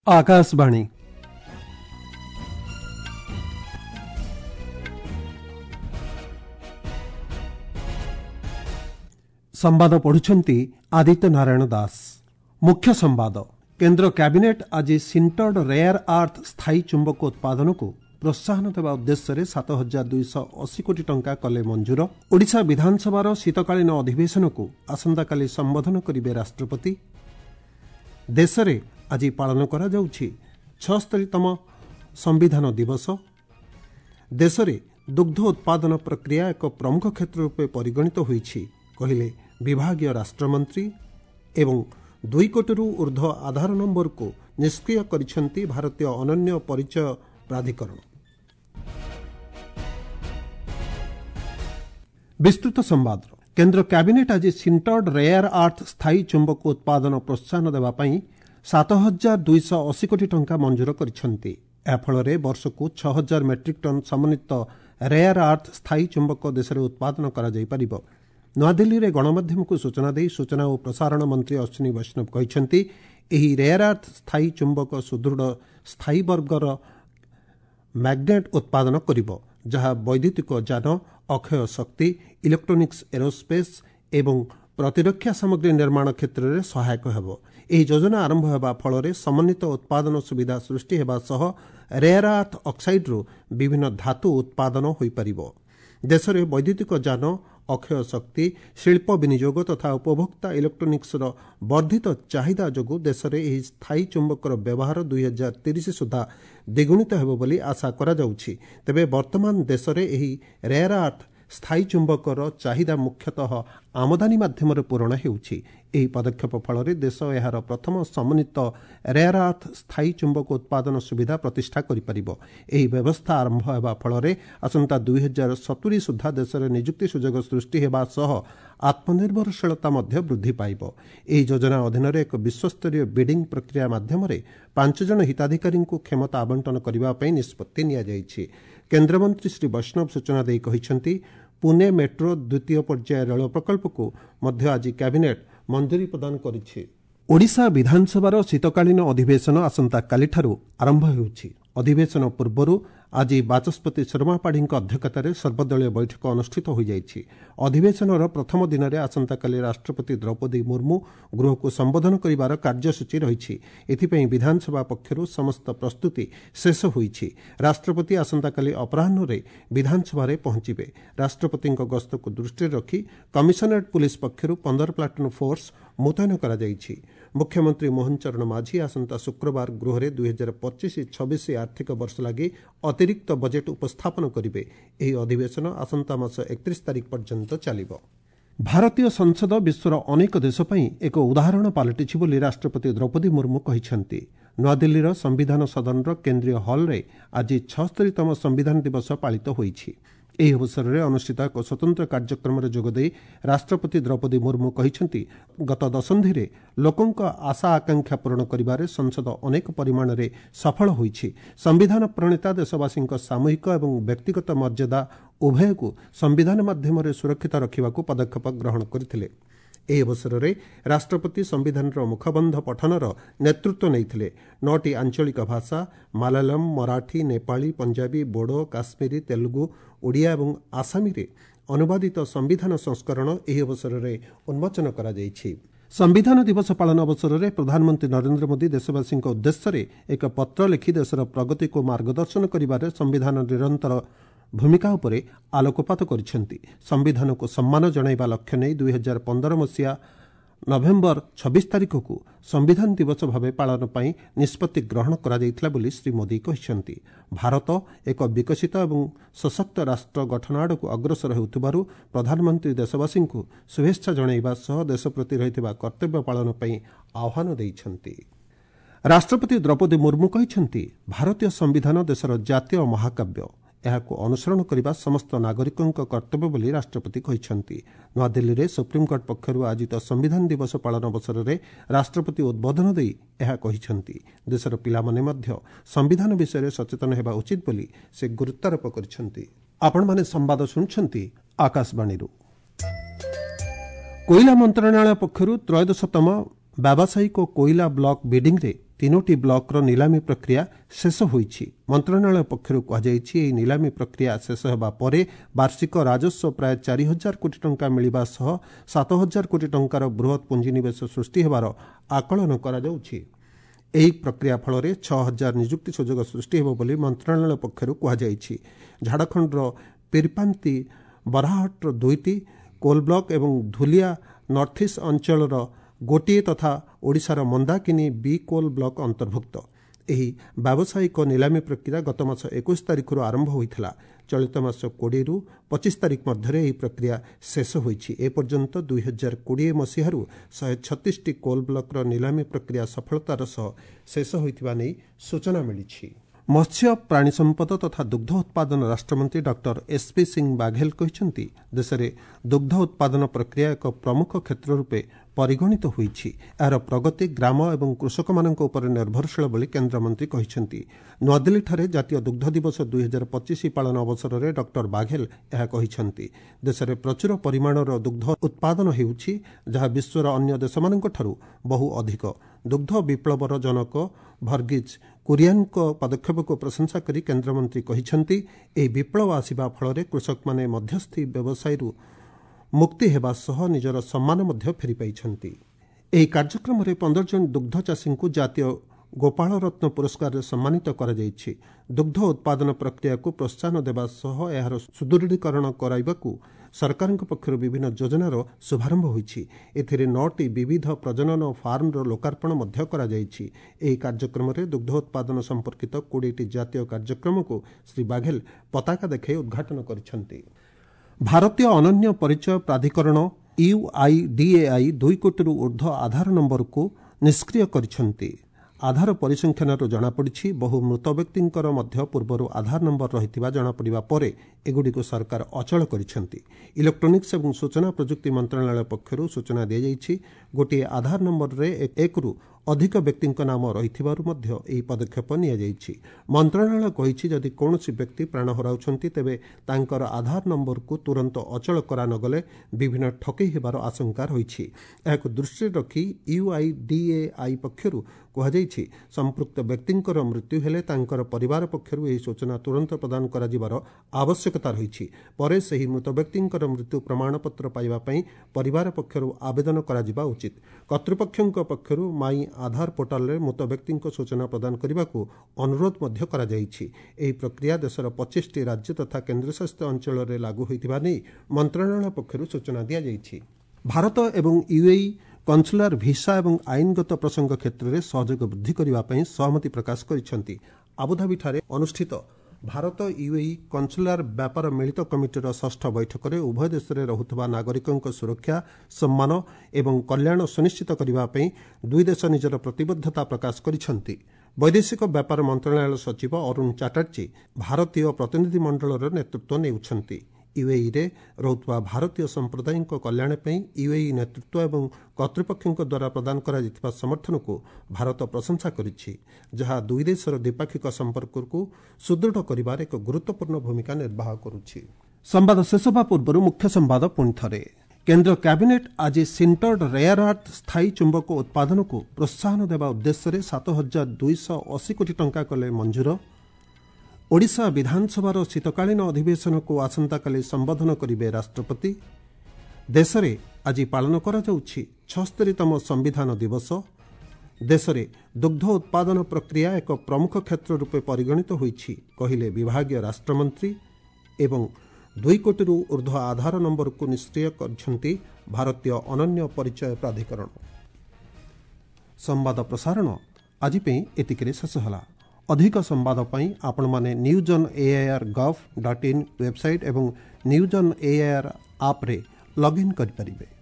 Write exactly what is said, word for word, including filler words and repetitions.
आकाशवाणी संवाद पढ़ुछंती आदित्य नारायण दास। मुख्य संवाद। केंद्र कैबिनेट आज सिंटर्ड रेयर अर्थ स्थायी चुंबक उत्पादन को प्रोत्साहन देवा उद्देश्य सात हजार दुईश अशी कोटी टंका कले मंजूर। ओडिशा विधानसभा शीतकालीन अधिवेशन को आसंताकाली संबोधन करेंगे राष्ट्रपति। देश में आज पालन करा जाउछि छस्तरीतम संविधान दिवस। देश में दुग्ध उत्पादन प्रक्रिया एक प्रमुख क्षेत्र रूपे परिगणित होइछि कहिले विभागीय राष्ट्रमंत्री एवं दुई कोटी ऊर्ध्व आधार नंबर को निष्क्रिय करिसेंती भारतीय अनन्य परिचय प्राधिकरण। विस्तृत संवाद। केंद्र कैबिनेट आज सिंटर्ड रेयर अर्थ स्थायी चुंबक उत्पादन प्रोत्साहन देवा पई सात हजार दुईश अशी कोटी टंका मंजूर करिसेंती। या फल वर्ष को छह हजार मेट्रिक टन समन्वित रेयर अर्थ स्थायी चुंबक देश में उत्पादन करा जाई परिबो। नूआदिल्ली में गणमाध्यम को सूचना दे सूचना और प्रसारण मंत्री अश्विनी वैष्णव कहते एही रेयर अर्थ स्थायी चुंबक सुदृढ़ स्थायी वर्गर मैग्नेट उत्पादन करिबो, जहाँ वैद्युतिक यान, अक्षय शक्ति, इलेक्ट्रोनिक्स, एरोस्पेस एवं प्रतिरक्षा सामग्री निर्माण क्षेत्र में सहायक हेबो। एही योजना आरंभ हेबा फल समन्वित उत्पादन सुविधा सृष्टि हेबा सह रेयर अर्थ ऑक्साइड रो विभिन्न धातु उत्पादन होई परिबो। देश में वैद्युतिक यान, अक्षय शक्ति, शिल्प विनियोग तथा उपभोक्ता इलेक्ट्रोनिक्स वर्धित चाहिदा जोगु देश में यह स्थायी चुंबकर व्यवहार दुई हजार तीस सुधा द्विगुणित हेबो बोली आशा करा जाउछि। तेबे वर्तमान देश में यह रेयर अर्थ स्थायी चुंबकर चाहिदा मुख्यतः आमदानी माध्यम पूरण हेउछि। एही पदक्षेप फल देश यार प्रथम समन्वित रेयर अर्थ स्थायी चुंबक उत्पादन सुविधा प्रतिष्ठा करिपारिबो। एही व्यवस्था आरंभ हेबा फल आसंता दुई हजार सतुरी सुधा देश में नियुक्ति सुजोग सृष्टि हेबा सह आत्मनिर्भरशीलता मध्य वृद्धि पाइबो। एही योजना अधीन एक विश्वस्तरीय बिडिंग प्रक्रिया माध्यम पांच जन हिताधिकारी को क्षमता आवंटन करने पर निष्पत्ति निया जाइछि। केन्द्रमंत्री श्री वैष्णव सूचना देई कहिसेंती पुणे मेट्रो द्वितीय पर्याय रेल प्रकल्प को मध्य आज कैबिनेट मंजूरी प्रदान करिछि। ओडिशा विधानसभा शीतकालीन अधिवेशन आसंता कालीठारू आरंभ हेउछि। अधिवेशन पूर्व आज बाचस्पति शर्मा पाढ़ी अध्यक्षतार सर्वदलीय बैठक अनुष्ठित हो जाइछि। अधिवेशन प्रथम दिन में आसंताकाली राष्ट्रपति द्रौपदी मुर्मू गृह को संबोधन करिवार कार्यसूची रहिछि। एथिपई विधानसभा पक्षरु समस्त प्रस्तुति शेष होइछि। राष्ट्रपति आसंताकाली अपराह्न रे विधानसभा रे पहुंचिबे। राष्ट्रपति गस्त को दृष्टि रखी कमिशनरेट पुलिस पक्षरु पंद्रह प्लाटून फोर्स मुतयन करा जाइछि। मुख्यमंत्री मोहन चरण माझी आसंता शुक्रवार गृह में दुई हजार पच्चीस छब्बीस आर्थिक वर्ष लगी अतिरिक्त बजेट उपस्थापन करिवे। एही अधिवेशन आसंता मास एकतीस तारिख पर्यंत चलिबो। भारतीय संसद विश्वर अनेक देश पई एक उदाहरण पलटिछि बोली राष्ट्रपति द्रौपदी मुर्मू कहिसेंती। नूआदिल्लीर संविधान सदनर केन्द्रीय हॉल रे आज छस्तरीतम संविधान दिवस पालित होइछि। ଏହି ଅବସରରେ ଅନୁଷ୍ଠିତ ଏକ ସ୍ୱତନ୍ତ୍ର କାର୍ଯ୍ୟକ୍ରମରେ ଯୋଗଦେଇ ରାଷ୍ଟ୍ରପତି ଦ୍ରୌପଦୀ ମୁର୍ମୁ କହିଛନ୍ତି ଗତ ଦଶନ୍ଧିରେ ଲୋକଙ୍କ ଆଶା ଆକାଂକ୍ଷା ପୂରଣ କରିବାରେ ସଂସଦ ଅନେକ ପରିମାଣରେ ସଫଳ ହୋଇଛି। ସମ୍ବିଧାନ ପ୍ରଣେତା ଦେଶବାସୀଙ୍କ ସାମୂହିକ ଏବଂ ବ୍ୟକ୍ତିଗତ ମର୍ଯ୍ୟାଦା ଉଭୟକୁ ସମ୍ବିଧାନ ମାଧ୍ୟମରେ ସୁରକ୍ଷିତ ରଖିବାକୁ ପଦକ୍ଷେପ ଗ୍ରହଣ କରିଥିଲେ। ଏହି ଅବସରରେ ରାଷ୍ଟ୍ରପତି ସମ୍ବିଧାନର ମୁଖବନ୍ଧ ପଠନର ନେତୃତ୍ୱ ନେଇଥିଲେ। ନଅଟି ଆଞ୍ଚଳିକ ଭାଷା ମାଲାୟାଲମ, ମରାଠୀ, ନେପାଳୀ, ପଞ୍ଜାବୀ, ବୋଡୋ, କାଶ୍ମୀରୀ, ତେଲୁଗୁ, ଓଡ଼ିଆ ଏବଂ ଆସାମୀରେ ଅନୁବାଦିତ ସମ୍ବିଧାନ ସଂସ୍କରଣ ଏହି ଅବସରରେ ଉନ୍ମୋଚନ କରାଯାଇଛି। ସମ୍ବିଧାନ ଦିବସ ପାଳନ ଅବସରରେ ପ୍ରଧାନମନ୍ତ୍ରୀ ନରେନ୍ଦ୍ର ମୋଦି ଦେଶବାସୀଙ୍କ ଉଦ୍ଦେଶ୍ୟରେ ଏକ ପତ୍ର ଲେଖି ଦେଶର ପ୍ରଗତିକୁ ମାର୍ଗଦର୍ଶନ କରିବାରେ ସମ୍ବିଧାନ ନିରନ୍ତର ଭୂମିକା ଉପରେ ଆଲୋକପାତ କରିଛନ୍ତି। ସମ୍ବିଧାନକୁ ସମ୍ମାନ ଜଣାଇବା ଲକ୍ଷ୍ୟ ନେଇ ଦୁଇ ହଜାର ପନ୍ଦର ମସିହା ନଭେମ୍ବର ଛବିଶ ତାରିଖକୁ ସମ୍ବିଧାନ ଦିବସ ଭାବେ ପାଳନ ପାଇଁ ନିଷ୍ପତ୍ତି ଗ୍ରହଣ କରାଯାଇଥିଲା ବୋଲି ଶ୍ରୀ ମୋଦି କହିଛନ୍ତି। ଭାରତ ଏକ ବିକଶିତ ଏବଂ ସଶକ୍ତ ରାଷ୍ଟ୍ର ଗଠନ ଆଡ଼କୁ ଅଗ୍ରସର ହେଉଥିବାରୁ ପ୍ରଧାନମନ୍ତ୍ରୀ ଦେଶବାସୀଙ୍କୁ ଶୁଭେଚ୍ଛା ଜଣାଇବା ସହ ଦେଶ ପ୍ରତି ରହିଥିବା କର୍ତ୍ତବ୍ୟ ପାଳନ ପାଇଁ ଆହ୍ୱାନ ଦେଇଛନ୍ତି। ରାଷ୍ଟ୍ରପତି ଦ୍ରୌପଦୀ ମୁର୍ମୁ କହିଛନ୍ତି ଭାରତୀୟ ସମ୍ବିଧାନ ଦେଶର ଜାତୀୟ ମହାକାବ୍ୟ। ଏହାକୁ ଅନୁସରଣ କରିବା ସମସ୍ତ ନାଗରିକଙ୍କ କର୍ତ୍ତବ୍ୟ ବୋଲି ରାଷ୍ଟ୍ରପତି କହିଛନ୍ତି। ନୂଆଦିଲ୍ଲୀରେ ସୁପ୍ରିମକୋର୍ଟ ପକ୍ଷରୁ ଆୟୋଜିତ ସମ୍ବିଧାନ ଦିବସ ପାଳନ ଅବସରରେ ରାଷ୍ଟ୍ରପତି ଉଦ୍ବୋଧନ ଦେଇ ଏହା କହିଛନ୍ତି। ଦେଶର ପିଲାମାନେ ମଧ୍ୟ ସମ୍ବିଧାନ ବିଷୟରେ ସଚେତନ ହେବା ଉଚିତ ବୋଲି ସେ ଗୁରୁତ୍ୱାରୋପ କରିଛନ୍ତି। ଆପଣମାନେ ସମ୍ବାଦ ଶୁଣୁଛନ୍ତି ଆକାଶବାଣୀରୁ। କୋଇଲା ମନ୍ତ୍ରଣାଳୟ ପକ୍ଷରୁ ତ୍ରୟୋଦଶତମ व्यावसायिक कोईला ब्लक बिडिंगरे तीनोटी ब्लकर निलामी प्रक्रिया शेष होईछि। मंत्रणालय पक्षरु कहुଯାଇଛି ଏହି ନିଲାମୀ ପ୍ରକ୍ରିୟା ଶେଷ ହେବା ପରେ ବାର୍ଷିକ ରାଜସ୍ୱ ପ୍ରାୟ ଚାରି ହଜାର କୋଟି ଟଙ୍କା ମିଳିବା ସହ ସାତ ହଜାର କୋଟି ଟଙ୍କାର ବୃହତ୍ ପୁଞ୍ଜିନିବେଶ ସୃଷ୍ଟି ହେବାର ଆକଳନ କରାଯାଉଛି। ଏହି ପ୍ରକ୍ରିୟା ଫଳରେ ଛଅ ହଜାର ନିଯୁକ୍ତି ସୁଯୋଗ ସୃଷ୍ଟି ହେବ ବୋଲି ମନ୍ତ୍ରଣାଳୟ ପକ୍ଷରୁ କୁହାଯାଇଛି। ଝାଡ଼ଖଣ୍ଡର ପିରପାନ୍ତି ବରାହଟ୍ର ଦୁଇଟି କୋଲ୍ ବ୍ଲକ ଏବଂ ଧୁଲିଆ ନର୍ଥ ଇଷ୍ଟ ଅଞ୍ଚଳର ଗୋଟିଏ ତଥା ଓଡ଼ିଶାର ମନ୍ଦାକିନି ବି କୋଲ୍ ବ୍ଲକ ଅନ୍ତର୍ଭୁକ୍ତ। ଏହି ବ୍ୟାବସାୟିକ ନିଲାମୀ ପ୍ରକ୍ରିୟା ଗତ ମାସ ଏକୋଇଶ ତାରିଖରୁ ଆରମ୍ଭ ହୋଇଥିଲା। ଚଳିତ ମାସ କୋଡ଼ିଏରୁ ପଚିଶ ତାରିଖ ମଧ୍ୟରେ ଏହି ପ୍ରକ୍ରିୟା ଶେଷ ହୋଇଛି। ଏପର୍ଯ୍ୟନ୍ତ ଦୁଇ ହଜାର କୋଡ଼ିଏ ମସିହାରୁ ଶହେ ଛତିଶଟି କୋଲ୍ ବ୍ଲକର ନିଲାମୀ ପ୍ରକ୍ରିୟା ସଫଳତାର ସହ ଶେଷ ହୋଇଥିବା ନେଇ ସୂଚନା ମିଳିଛି। ମତ୍ସ୍ୟ ପ୍ରାଣୀ ସମ୍ପଦ ତଥା ଦୁଗ୍ଧ ଉତ୍ପାଦନ ରାଷ୍ଟ୍ରମନ୍ତ୍ରୀ ଡକ୍ଟର ଏସ୍ପି ସିଂ ବାଘେଲ କହିଛନ୍ତି ଦେଶରେ ଦୁଗ୍ଧ ଉତ୍ପାଦନ ପ୍ରକ୍ରିୟା ଏକ ପ୍ରମୁଖ କ୍ଷେତ୍ର ରୂପେ ପରିଗଣିତ ହୋଇଛି। ଏହାର ପ୍ରଗତି ଗ୍ରାମ ଏବଂ କୃଷକମାନଙ୍କ ଉପରେ ନିର୍ଭରଶୀଳ ବୋଲି କେନ୍ଦ୍ରମନ୍ତ୍ରୀ କହିଛନ୍ତି। ନୂଆଦିଲ୍ଲୀଠାରେ ଜାତୀୟ ଦୁଗ୍ଧ ଦିବସ ଦୁଇ ହଜାର ପଚିଶ ପାଳନ ଅବସରରେ ଡକ୍ଟର ବାଘେଲ ଏହା କହିଛନ୍ତି। ଦେଶରେ ପ୍ରଚୁର ପରିମାଣର ଦୁଗ୍ଧ ଉତ୍ପାଦନ ହେଉଛି ଯାହା ବିଶ୍ୱର ଅନ୍ୟ ଦେଶମାନଙ୍କଠାରୁ ବହୁ ଅଧିକ। ଦୁଗ୍ଧ ବିପ୍ଳବର ଜନକ ଭର୍ଗିଜ୍ କୁରିଆନଙ୍କ ପଦକ୍ଷେପକୁ ପ୍ରଶଂସା କରି କେନ୍ଦ୍ରମନ୍ତ୍ରୀ କହିଛନ୍ତି ଏହି ବିପ୍ଳବ ଆସିବା ଫଳରେ କୃଷକମାନେ ମଧ୍ୟସ୍ଥି ବ୍ୟବସାୟୀରୁ ମୁକ୍ତି ହେବା ସହ ନିଜର ସମ୍ମାନ ମଧ୍ୟ ଫେରି ପାଇଛନ୍ତି। ଏହି କାର୍ଯ୍ୟକ୍ରମରେ ପନ୍ଦର ଜଣ ଦୁଗ୍ଧ ଚାଷୀଙ୍କୁ ଜାତୀୟ ଗୋପାଳ ରତ୍ନ ପୁରସ୍କାରରେ ସମ୍ମାନିତ କରାଯାଇଛି। ଦୁଗ୍ଧ ଉତ୍ପାଦନ ପ୍ରକ୍ରିୟାକୁ ପ୍ରୋତ୍ସାହନ ଦେବା ସହ ଏହାର ସୁଦୃଢ଼ୀକରଣ କରାଇବାକୁ ସରକାରଙ୍କ ପକ୍ଷରୁ ବିଭିନ୍ନ ଯୋଜନାର ଶୁଭାରମ୍ଭ ହୋଇଛି। ଏଥିରେ ନଅଟି ବିବିଧ ପ୍ରଜନନ ଫାର୍ମର ଲୋକାର୍ପଣ ମଧ୍ୟ କରାଯାଇଛି। ଏହି କାର୍ଯ୍ୟକ୍ରମରେ ଦୁଗ୍ଧ ଉତ୍ପାଦନ ସମ୍ପର୍କିତ କୋଡ଼ିଏଟି ଜାତୀୟ କାର୍ଯ୍ୟକ୍ରମକୁ ଶ୍ରୀ ବାଘେଲ ପତାକା ଦେଖାଇ ଉଦ୍ଘାଟନ କରିଛନ୍ତି। ଭାରତୀୟ ଅନନ୍ୟ ପରିଚୟ ପ୍ରାଧିକରଣ ୟୁଆଇଡିଏଆଇ ଦୁଇ କୋଟିରୁ ଉର୍ଦ୍ଧ୍ୱ ଆଧାର ନମ୍ବରକୁ ନିଷ୍କ୍ରିୟ କରିଛନ୍ତି। ଆଧାର ପରିସଂଖ୍ୟାନରୁ ଜଣାପଡ଼ିଛି ବହୁ ମୃତ ବ୍ୟକ୍ତିଙ୍କର ମଧ୍ୟ ପୂର୍ବରୁ ଆଧାର ନମ୍ବର ରହିଥିବା ଜଣାପଡ଼ିବା ପରେ ଏଗୁଡ଼ିକୁ ସରକାର ଅଚଳ କରିଛନ୍ତି। ଇଲେକ୍ଟ୍ରୋନିକ୍ସ ଏବଂ ସୂଚନା ପ୍ରଯୁକ୍ତି ମନ୍ତ୍ରଣାଳୟ ପକ୍ଷରୁ ସୂଚନା ଦିଆଯାଇଛି ଗୋଟିଏ ଆଧାର ନମ୍ବରରେ ଏକରୁ ଅଧିକ ବ୍ୟକ୍ତିଙ୍କ ନାମ ରହିଥିବାରୁ ମଧ୍ୟ ଏହି ପଦକ୍ଷେପ ନିଆଯାଇଛି। ମନ୍ତ୍ରଣାଳୟ କହିଛି ଯଦି କୌଣସି ବ୍ୟକ୍ତି ପ୍ରାଣ ହରାଉଛନ୍ତି ତେବେ ତାଙ୍କର ଆଧାର ନମ୍ବରକୁ ତୁରନ୍ତ ଅଚଳ କରାନଗଲେ ବିଭିନ୍ନ ଠକେଇ ହେବାର ଆଶଙ୍କା ରହିଛି। ଏହାକୁ ଦୃଷ୍ଟିରେ ରଖି ୟୁଆଇଡିଏଆଇ ପକ୍ଷରୁ କୁହାଯାଇଛି ସମ୍ପୃକ୍ତ ବ୍ୟକ୍ତିଙ୍କର ମୃତ୍ୟୁ ହେଲେ ତାଙ୍କର ପରିବାର ପକ୍ଷରୁ ଏହି ସୂଚନା ତୁରନ୍ତ ପ୍ରଦାନ କରାଯିବାର ଆବଶ୍ୟକତା ରହିଛି। ପରେ ସେହି ମୃତ ବ୍ୟକ୍ତିଙ୍କର ମୃତ୍ୟୁ ପ୍ରମାଣପତ୍ର ପାଇବା ପାଇଁ ପରିବାର ପକ୍ଷରୁ ଆବେଦନ କରାଯିବା ଉଚିତ। କର୍ତ୍ତୃପକ୍ଷଙ୍କ ପକ୍ଷରୁ ମାଇ ଆଧାର ପୋର୍ଟାଲରେ ମୃତ ବ୍ୟକ୍ତିଙ୍କ ସୂଚନା ପ୍ରଦାନ କରିବାକୁ ଅନୁରୋଧ ମଧ୍ୟ କରାଯାଇଛି। ଏହି ପ୍ରକ୍ରିୟା ଦେଶର ପଚିଶଟି ରାଜ୍ୟ ତଥା କେନ୍ଦ୍ରଶାସିତ ଅଞ୍ଚଳରେ ଲାଗୁ ହୋଇଥିବା ନେଇ ମନ୍ତ୍ରଣାଳୟ ପକ୍ଷରୁ ସୂଚନା ଦିଆଯାଇଛି। ଭାରତ ଏବଂ ୟୁଏଇ କନସୁଲାର ଭିସା ଏବଂ ଆଇନଗତ ପ୍ରସଙ୍ଗ କ୍ଷେତ୍ରରେ ସହଯୋଗ ବୃଦ୍ଧି କରିବା ପାଇଁ ସହମତି ପ୍ରକାଶ କରିଛନ୍ତି। ଆବୁଧାବିଠାରେ ଅନୁଷ୍ଠିତ ଭାରତ ୟୁଏଇ କନସୁଲାର ବ୍ୟାପାର ମିଳିତ କମିଟିର ଷଷ୍ଠ ବୈଠକରେ ଉଭୟ ଦେଶରେ ରହୁଥିବା ନାଗରିକଙ୍କ ସୁରକ୍ଷା ସମ୍ମାନ ଏବଂ କଲ୍ୟାଣ ସୁନିଶ୍ଚିତ କରିବା ପାଇଁ ଦୁଇ ଦେଶ ନିଜର ପ୍ରତିବଦ୍ଧତା ପ୍ରକାଶ କରିଛନ୍ତି। ବୈଦେଶିକ ବ୍ୟାପାର ମନ୍ତ୍ରଣାଳୟ ସଚିବ ଅରୁଣ ଚାଟାର୍ଜୀ ଭାରତୀୟ ପ୍ରତିନିଧି ମଣ୍ଡଳର ନେତୃତ୍ୱ ନେଉଛନ୍ତି। ୟୁଏଇରେ ରହୁଥିବା ଭାରତୀୟ ସମ୍ପ୍ରଦାୟଙ୍କ କଲ୍ୟାଣ ପାଇଁ ୟୁଏଇ ନେତୃତ୍ୱ ଏବଂ କର୍ତ୍ତୃପକ୍ଷଙ୍କ ଦ୍ୱାରା ପ୍ରଦାନ କରାଯାଇଥିବା ସମର୍ଥନକୁ ଭାରତ ପ୍ରଶଂସା କରିଛି, ଯାହା ଦୁଇ ଦେଶର ଦ୍ୱିପାକ୍ଷିକ ସମ୍ପର୍କକୁ ସୁଦୃଢ଼ କରିବାରେ ଏକ ଗୁରୁତ୍ୱପୂର୍ଣ୍ଣ ଭୂମିକା ନିର୍ବାହ କରୁଛି। ସମ୍ବାଦ ଶେଷ ହେବା ପୂର୍ବରୁ ମୁଖ୍ୟ ସମ୍ବାଦ ପୁଣି ଥରେ। କେନ୍ଦ୍ର କ୍ୟାବିନେଟ୍ ଆଜି ସିଣ୍ଟର୍ଡ ରେୟାର ଆର୍ଥ ସ୍ଥାୟୀ ଚୁମ୍ବକ ଉତ୍ପାଦନକୁ ପ୍ରୋତ୍ସାହନ ଦେବା ଉଦ୍ଦେଶ୍ୟରେ ସାତ ହଜାର ଦୁଇଶହ ଅଶୀ କୋଟି ଟଙ୍କା କଲେ ମଞ୍ଜୁର। ଓଡ଼ିଶା ବିଧାନସଭାର ଶୀତକାଳୀନ ଅଧିବେଶନକୁ ଆସନ୍ତାକାଲି ସମ୍ବୋଧନ କରିବେ ରାଷ୍ଟ୍ରପତି। ଦେଶରେ ଆଜି ପାଳନ କରାଯାଉଛି ଛଅସ୍ତରୀତମ ସମ୍ବିଧାନ ଦିବସ। ଦେଶରେ ଦୁଗ୍ଧ ଉତ୍ପାଦନ ପ୍ରକ୍ରିୟା ଏକ ପ୍ରମୁଖ କ୍ଷେତ୍ର ରୂପେ ପରିଗଣିତ ହୋଇଛି କହିଲେ ବିଭାଗୀୟ ରାଷ୍ଟ୍ରମନ୍ତ୍ରୀ। ଏବଂ ଦୁଇ କୋଟିରୁ ଉର୍ଦ୍ଧ୍ୱ ଆଧାର ନମ୍ବରକୁ ନିଷ୍କ୍ରିୟ କରିଛନ୍ତି ଭାରତୀୟ ଅନନ୍ୟ ପରିଚୟ ପ୍ରାଧିକରଣ। ସମ୍ବାଦ ପ୍ରସାରଣ ଆଜି ପାଇଁ ଏତିକିରେ ଶେଷ ହେଲା। ଅଧିକ ସମ୍ବାଦ ପାଇଁ ଆପଣମାନେ news on AIR gov dot in website ଏବଂ ନ୍ୟୁଜ୍ ଅନ୍ ଏଆଇଆର୍ ଆପ୍ରେ ଲଗ୍ଇନ୍ କରିପାରିବେ।